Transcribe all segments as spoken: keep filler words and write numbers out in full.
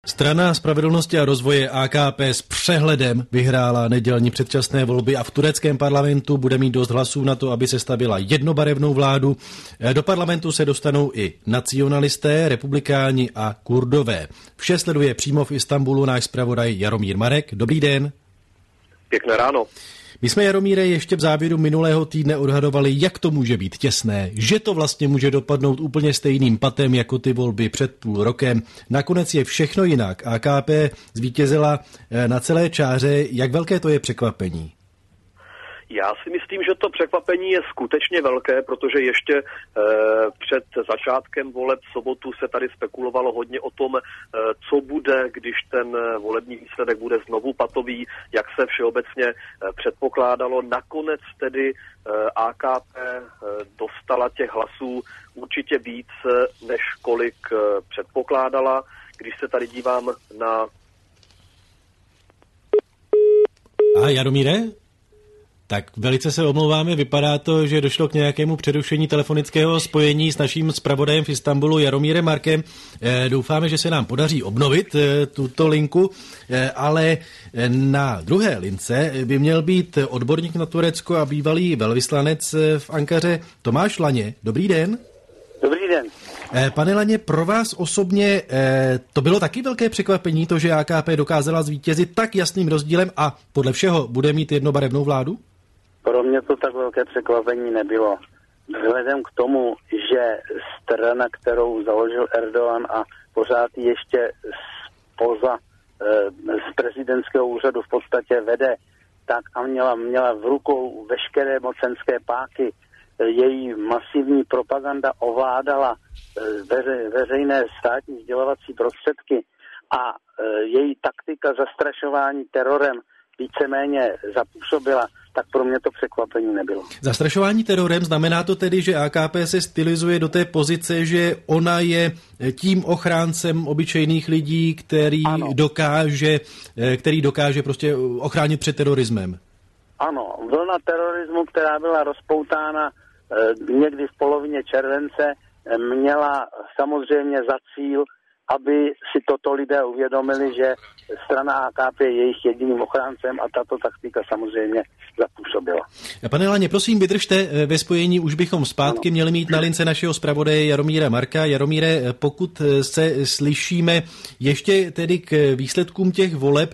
Strana spravedlnosti a rozvoje A K P s přehledem vyhrála nedělní předčasné volby a v tureckém parlamentu bude mít dost hlasů na to, aby se stavila jednobarevnou vládu. Do parlamentu se dostanou i nacionalisté, republikáni a Kurdové. Vše sleduje přímo v Istanbulu náš zpravodaj Jaromír Marek. Dobrý den. Pěkné ráno. My jsme, Jaromíre, ještě v závěru minulého týdne odhadovali, jak to může být těsné, že to vlastně může dopadnout úplně stejným patem jako ty volby před půl rokem. Nakonec je všechno jinak. A K P zvítězila na celé čáře. Jak velké to je překvapení? Já si myslím, že to překvapení je skutečně velké, protože ještě e, před začátkem voleb v sobotu se tady spekulovalo hodně o tom, e, co bude, když ten volební výsledek bude znovu patový, jak se všeobecně e, předpokládalo. Nakonec tedy e, A K P e, dostala těch hlasů určitě víc, než kolik e, předpokládala. Když se tady dívám na... A Jaromíre? Tak velice se omlouváme, vypadá to, že došlo k nějakému přerušení telefonického spojení s naším zpravodajem v Istanbulu Jaromírem Markem. E, doufáme, že se nám podaří obnovit e, tuto linku, e, ale na druhé lince by měl být odborník na Turecko a bývalý velvyslanec v Ankaře Tomáš Laně. Dobrý den. Dobrý den. E, pane Laně, pro vás osobně e, to bylo taky velké překvapení, to, že A K P dokázala zvítězit tak jasným rozdílem a podle všeho bude mít jednobarevnou vládu? Pro mě to tak velké překvapení nebylo. Vzhledem k tomu, že strana, kterou založil Erdogan a pořád ještě spoza z prezidentského úřadu v podstatě vede, tak a měla, měla v rukou veškeré mocenské páky, její masivní propaganda ovládala veře, veřejné státní sdělovací prostředky a její taktika zastrašování terorem víceméně zapůsobila, tak pro mě to překvapení nebylo. Zastrašování terorem, znamená to tedy, že A K P se stylizuje do té pozice, že ona je tím ochráncem obyčejných lidí, který ano. dokáže, který dokáže prostě ochránit před terorismem? Ano, vlna terorismu, která byla rozpoutána někdy v polovině července, měla samozřejmě za cíl, aby si toto lidé uvědomili, že strana A K P je jejich jediným ochráncem a tato taktika samozřejmě zapůsobila. Pane Laně, prosím, vydržte ve spojení, už bychom zpátky ano. měli mít na lince našeho zpravodaje Jaromíra Marka. Jaromíre, pokud se slyšíme ještě tedy k výsledkům těch voleb,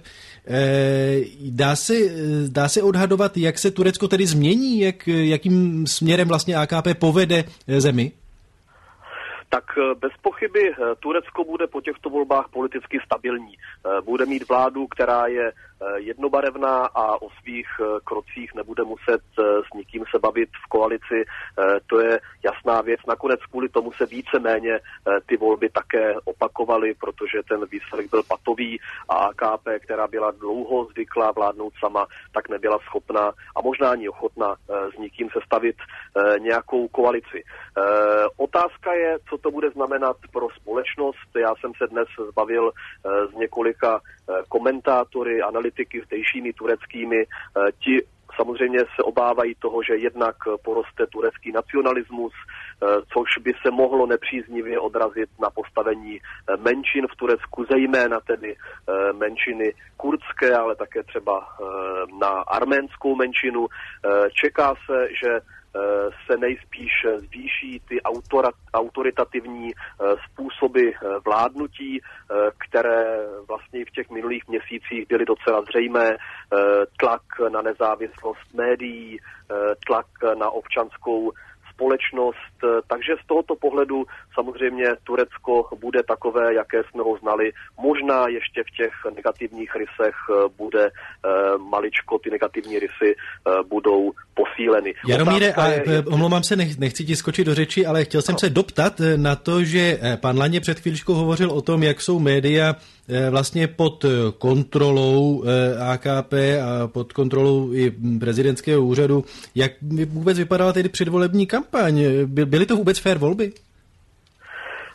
Dá se, dá se odhadovat, jak se Turecko tedy změní, jak, jakým směrem vlastně A K P povede zemi? Tak bez pochyby Turecko bude po těchto volbách politicky stabilní. Bude mít vládu, která je jednobarevná a o svých krocích nebude muset s nikým se bavit v koalici. To je jasná věc. Nakonec kvůli tomu se víceméně ty volby také opakovaly, protože ten výsledek byl patový a A K P, která byla dlouho zvyklá vládnout sama, tak nebyla schopná a možná ani ochotná s nikým sestavit nějakou koalici. Otázka je, co to bude znamenat pro společnost. Já jsem se dnes zbavil s několika komentátory, analytiky zdejšími tureckými. Ti samozřejmě se obávají toho, že jednak poroste turecký nacionalismus, což by se mohlo nepříznivě odrazit na postavení menšin v Turecku, zejména tedy menšiny kurdské, ale také třeba na arménskou menšinu. Čeká se, že se nejspíš zvýší ty autora, autoritativní způsoby vládnutí, které vlastně v těch minulých měsících byly docela zřejmé. Tlak na nezávislost médií, tlak na občanskou společnost, takže z tohoto pohledu samozřejmě Turecko bude takové, jaké jsme ho znali. Možná ještě v těch negativních rysech bude maličko, ty negativní rysy budou posíleny. Jaromíre, a je... omlouvám se, nechci ti skočit do řeči, ale chtěl jsem no. se doptat na to, že pan Laně před chvíličkou hovořil o tom, jak jsou média vlastně pod kontrolou A K P a pod kontrolou i prezidentského úřadu. Jak vůbec vypadala tedy předvolební kampaň? Byly to vůbec fair volby?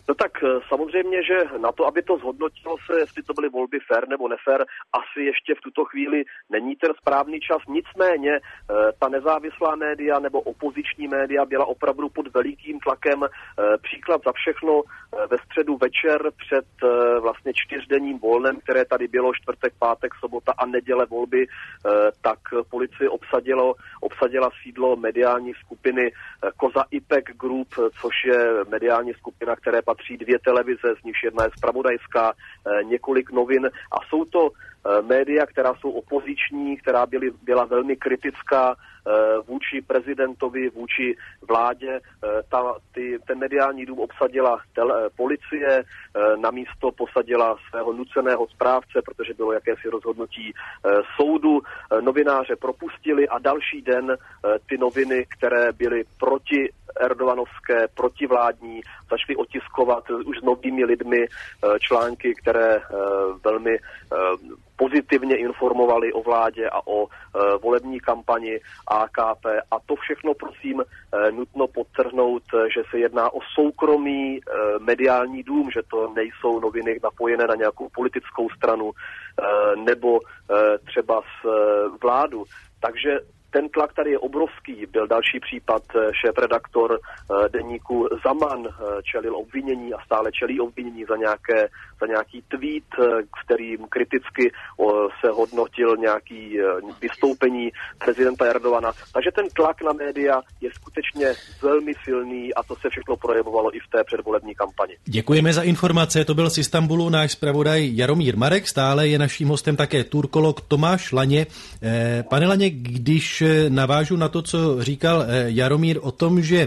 No tak samozřejmě, že na to, aby to zhodnotilo se, jestli to byly volby fair nebo nefér, asi ještě v tuto chvíli není ten správný čas. Nicméně ta nezávislá média nebo opoziční média byla opravdu pod velikým tlakem. Příklad za všechno ve středu večer před vlastně čtyřdenním volnem, které tady bylo čtvrtek, pátek, sobota a neděle volby, tak policie obsadilo, obsadila sídlo mediální skupiny Koza Ipek Group, což je mediální skupina, které patří dvě televize, z nichž jedna je zpravodajská, několik novin a jsou to média, která jsou opoziční, která byly, byla velmi kritická vůči prezidentovi, vůči vládě. Ta, ty, ten mediální dům obsadila tele, policie, na místo posadila svého nuceného správce, protože bylo jakési rozhodnutí soudu. Novináře propustili a další den ty noviny, které byly proti erdoganovské, protivládní, začaly otiskovat už s novými lidmi články, které velmi pozitivně informovali o vládě a o volební kampani A K P. A to všechno, prosím, nutno podtrhnout, že se jedná o soukromý mediální dům, že to nejsou noviny napojené na nějakou politickou stranu nebo třeba s vládu. Takže ten tlak tady je obrovský. Byl další případ, šéfredaktor deníku Zaman čelil obvinění a stále čelí obvinění za, nějaké, za nějaký tweet, v kterým kriticky se hodnotil nějaký vystoupení prezidenta Erdogana. Takže ten tlak na média je skutečně velmi silný a to se všechno projevovalo i v té předvolební kampani. Děkujeme za informace. To byl z Istanbulu náš zpravodaj Jaromír Marek. Stále je naším hostem také turkolog Tomáš Laně. Pane Laně, když navážu na to, co říkal Jaromír o tom, že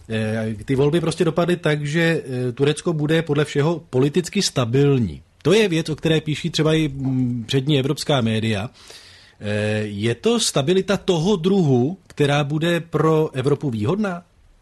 ty volby prostě dopadly tak, že Turecko bude podle všeho politicky stabilní. To je věc, o které píší třeba i přední evropská média. Je to stabilita toho druhu, která bude pro Evropu výhodná?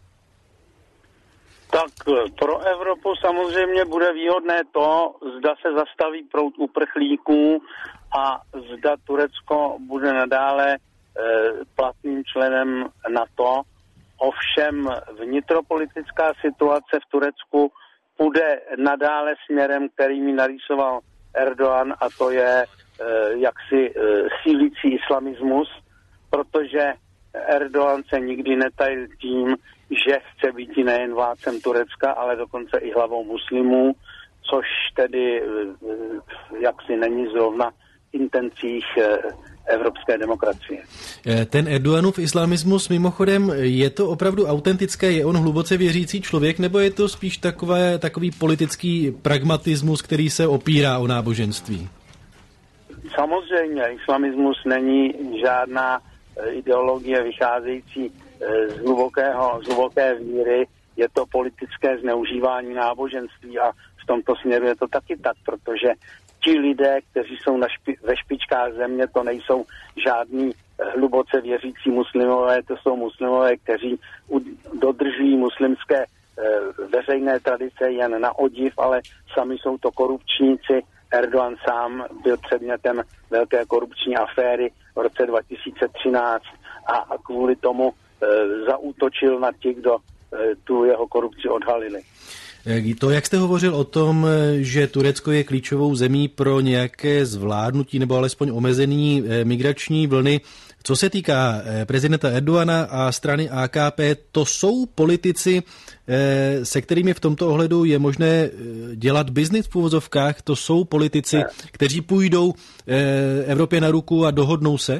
Tak pro Evropu samozřejmě bude výhodné to, zda se zastaví proud uprchlíků a zda Turecko bude nadále platným členem NATO. Ovšem vnitropolitická situace v Turecku půjde nadále směrem, který mi narýsoval Erdogan, a to je jaksi sílící islamismus, protože Erdogan se nikdy netajil tím, že chce být nejen vládcem Turecka, ale dokonce i hlavou muslimů, což tedy jaksi není zrovna intencích evropské demokracie. Ten Erdoganův islamismus, mimochodem, je to opravdu autentické? Je on hluboce věřící člověk, nebo je to spíš takové, takový politický pragmatismus, který se opírá o náboženství? Samozřejmě, islamismus není žádná ideologie vycházející z, hlubokého, z hluboké víry, je to politické zneužívání náboženství a v tomto směru je to taky tak, protože ti lidé, kteří jsou na špi- ve špičkách země, to nejsou žádní hluboce věřící muslimové, to jsou muslimové, kteří u- dodržují muslimské e, veřejné tradice jen na odiv, ale sami jsou to korupčníci. Erdogan sám byl předmětem velké korupční aféry v roce dva tisíce třináct a kvůli tomu e, zaútočil na ti, kdo e, tu jeho korupci odhalili. To, jak jste hovořil o tom, že Turecko je klíčovou zemí pro nějaké zvládnutí nebo alespoň omezení migrační vlny, co se týká prezidenta Erdogana a strany A K P, to jsou politici, se kterými v tomto ohledu je možné dělat biznis v uvozovkách, to jsou politici, kteří půjdou Evropě na ruku a dohodnou se?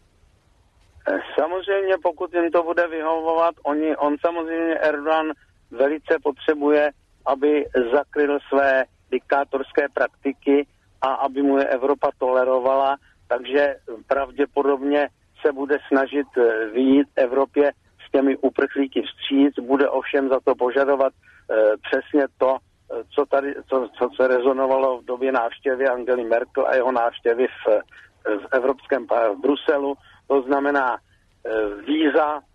Samozřejmě, pokud jim to bude vyhovovat, oni, on samozřejmě Erdogan velice potřebuje, aby zakryl své diktátorské praktiky a aby mu je Evropa tolerovala, takže pravděpodobně se bude snažit vyjít Evropě s těmi uprchlíky vstříc, bude ovšem za to požadovat e, přesně to, co tady, co, co se rezonovalo v době návštěvy Angely Merkel a jeho návštěvy v, v Evropském v Bruselu, to znamená e, víza, e,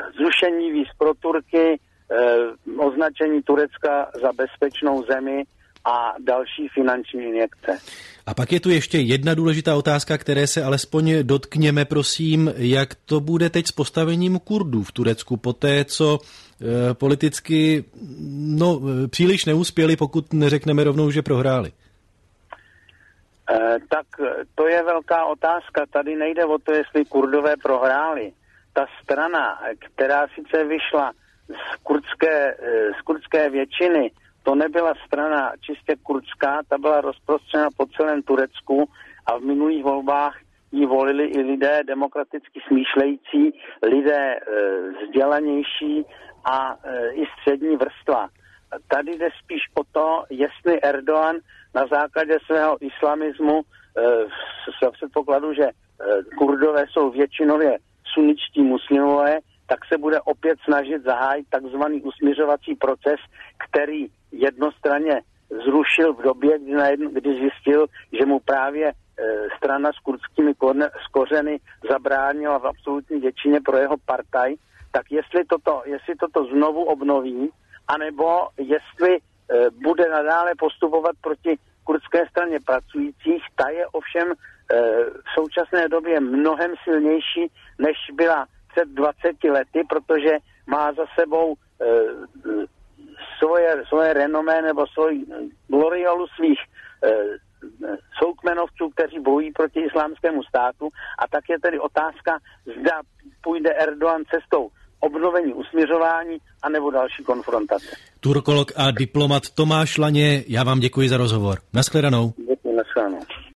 zrušení víz pro Turky, Eh, označení Turecka za bezpečnou zemi a další finanční injekce. A pak je tu ještě jedna důležitá otázka, které se alespoň dotkněme, prosím, jak to bude teď s postavením Kurdů v Turecku, poté co e, politicky no, příliš neuspěli, pokud neřekneme rovnou, že prohráli. E, tak to je velká otázka. Tady nejde o to, jestli Kurdové prohráli. Ta strana, která sice vyšla z kurdské, z kurdské většiny, to nebyla strana čistě kurdská, ta byla rozprostřena po celém Turecku a v minulých volbách ji volili i lidé demokraticky smýšlející, lidé e, vzdělanější a e, i střední vrstva. Tady jde spíš o to, jestli Erdogan na základě svého islamismu e, v předpokladu, že e, Kurdové jsou většinově suničtí muslimové, tak se bude opět snažit zahájit takzvaný usmiřovací proces, který jednostranně zrušil v době, kdy, najednou, kdy zjistil, že mu právě e, strana s kurdskými kořeny zabránila v absolutní většině pro jeho partaj, tak jestli toto, jestli toto znovu obnoví, anebo jestli e, bude nadále postupovat proti kurdské straně pracujících, ta je ovšem e, v současné době mnohem silnější, než byla před dvaceti lety, protože má za sebou e, svoje, svoje renomé nebo svoji gloriolu svých e, soukmenovců, kteří bojují proti islámskému státu. A tak je tedy otázka, zda půjde Erdogan cestou obnovení usmiřování anebo další konfrontace. Turkolog a diplomat Tomáš Laně, já vám děkuji za rozhovor. Nashledanou. Děkuji, nashledanou.